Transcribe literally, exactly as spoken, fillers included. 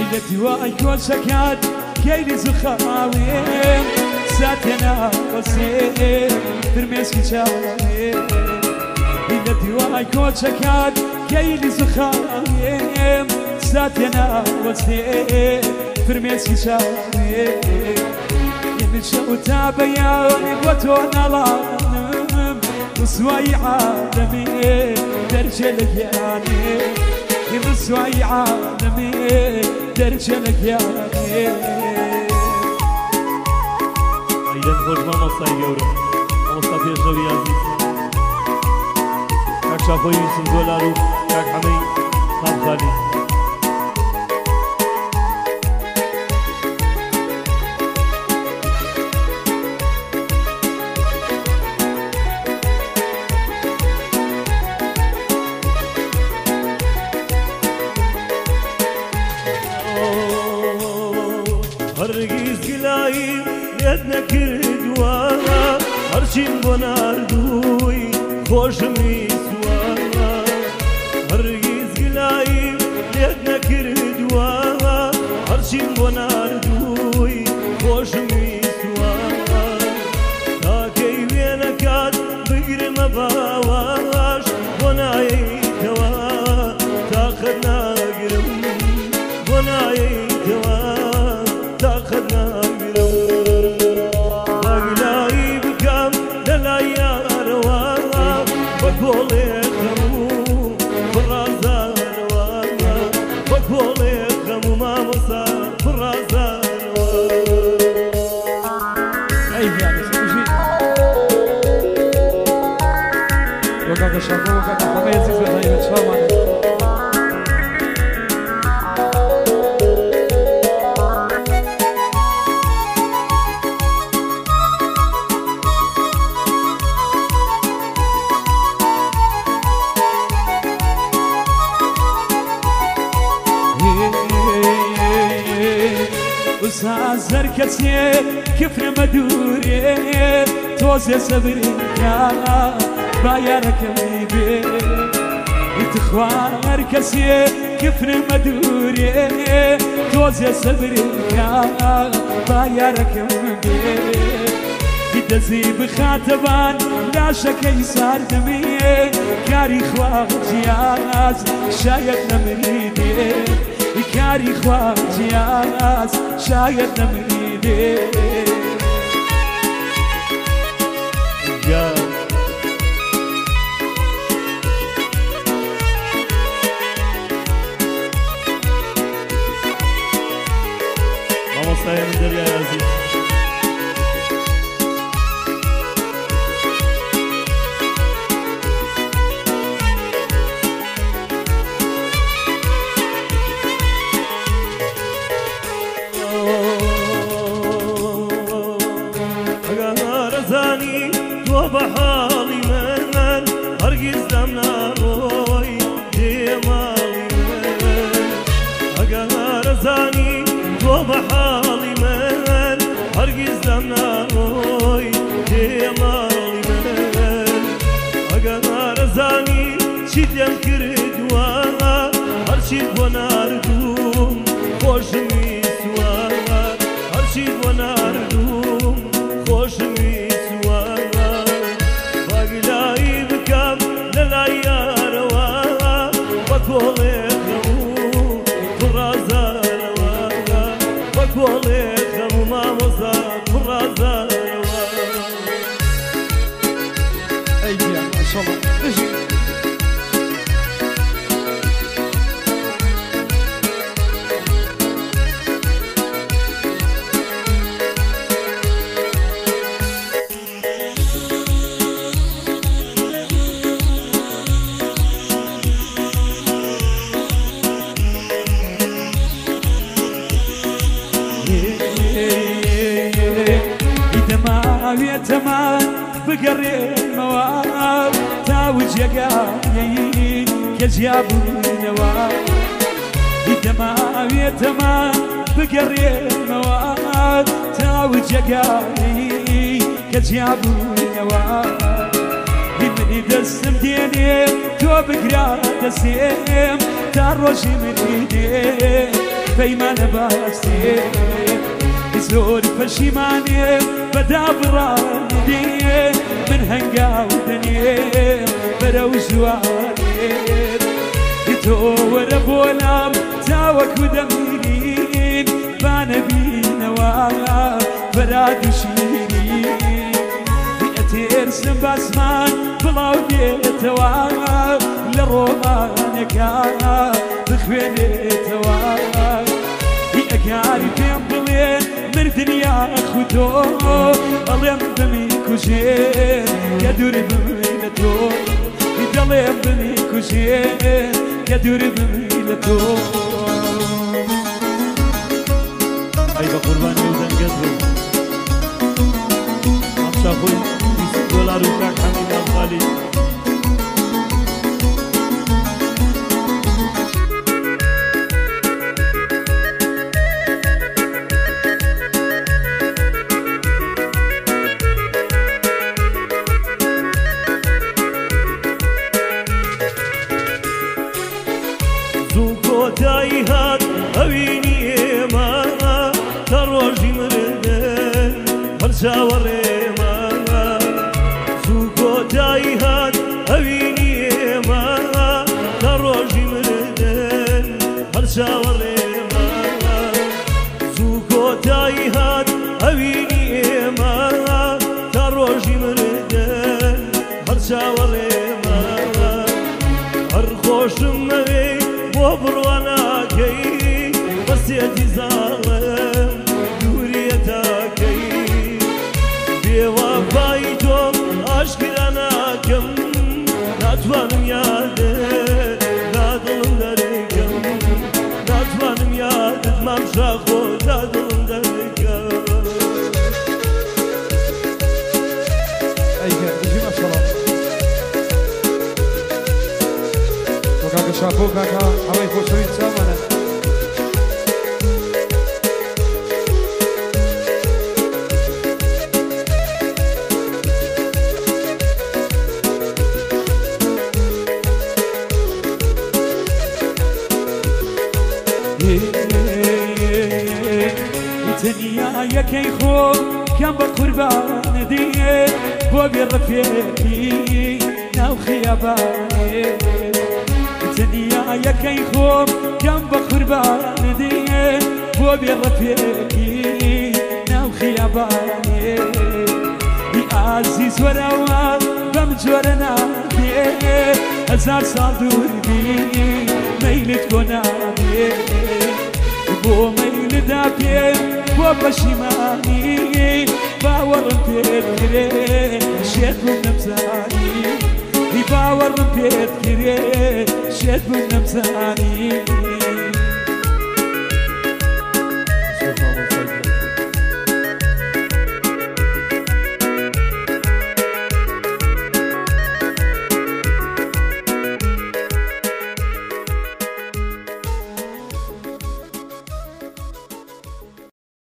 إلى دواء كوشكات كيلي زخاوين ساتنا وسيم ترمسكي شاوين إلى دواء كوشكات كيلي زخاوين ساتنا وسيم ترمسكي شاوين من شو تابياني وتونا لانم وسواي عالمي درجة لقياني وسواي عالمي درجة لقياني أيضا خوش ماما سايورو ماما سافير جوي عزيز كاك شافوي يوسف دولارو كاك حمي خام خالي هرگیز گلایی یاد نکردوا هرچیم بناردوی خوشم نیستوا هرگیز گلایی یاد نکردوا هرچیم بناردوی خوشم نیستوا تا کی وینکات بگرم باواش بنایی توا تا خدنا گرم بنایی توا تاخذنا قلوب باقلاي بكم للايا رواق بقولي خمو فرازا رواق بقولي خمو ما مصار فرازا رواق أي يعني سمشي وقاك الشافو وقاك الحمى يزيز بخير تشفى وسازر كسي كفر مدوري توزي صبرك بايرك بيبي تخوار كسي كفر مدوري توزي صبرك بايرك بيبي دزي بخاتبان لا شك صار دمي كاري خواه جياز شايد نمريدي كاري خواتي عاز شايد نمريدي يا ماما سايا من دريا يا عزيز بحالي من هرگز دم نروی دیمالی من اگر زانی تو بحالي من هرگز دم نروی دیمالی من اگر زانی چی دم کردوا هرچی بناردوم خوشم میسوا هرچی بناردوم خوشم میسوا بقولي خمو فرازا رواق بقولي خمو ما مصار فرازا رواق أي يعني ما شاء الله نجي تمان بقري المواب تاوج يقايي كجياب النواب تمان تمان بقري المواب تاوج يقايي كجياب النواب من دسم ديني تو بقرا دسيم تاروشي من ايدي پەیمانە باستێ زۆر پەشیمانێ بەدابڕانێ من هەنگاو دەنێ بەرەو ژوانێ تۆ وەرە بۆلام چاوەکو دەمێنین بانە بینەوە بەراد و شیرین ئەتێرسم باسمان بڵاو دێتەوە لە ڕۆمانەکە بخوێنێتەوە ئەگاری پێم بڵێ مردنیا خودۆ ئەڵێم بمی کوژێن کە دوور بمی لە تۆ دەڵێم بمی کوژێن کە دوور بمی لە تۆ ئەی بە قوربانی و دەنگەت بوو ئەمشا خۆی بیست دۆلار و کاک حەمید ئەمخالی کۆتایی هات ئەوینی ئێمە کە ڕۆژی مردن هەر چاوەڕێمە زوو کۆتایی هات ئەوینی ئێمە کە ڕۆژی مردن هەر چاوەڕێمە زوو کۆتایی هات ئەوینی ئێمە کە ڕۆژی مردن هەر چاوەڕێمە هەر خۆشم نەوێ بۆ بڕواناکەی بەسێتی زاڵم دووریە تاکەی بێوەفایی تۆ ئاشکرا ناکەم ناتوانم یادت تا دڵم دەرکەم ناتوانم یادت مامشا خۆ تا دڵم دەرکەم ئەیگە دژی مەشەڵە کاکە شاپۆ کاکە ئەوەی خۆشەوی چامانە تەنیا یەکەی خۆ کەم بە قوربان دێ بۆ بێڕەفێکی ناو خیابانێ تەنیا یەکەی خۆم کەم بە قوربان دێ بۆ بێڕەفێکی ناو خیابانێ بی ئازیز وەرەوە بەم جۆرە نابێ هەزار ساڵ دووربی مەیلت کۆ نابێ بۆ مەیلدا پێ بۆ پەشیمانی باوەڕم پێت کرێ شێت بووم نەمزانی باوەڕم پێت کرێ شێت بووم نەمزانی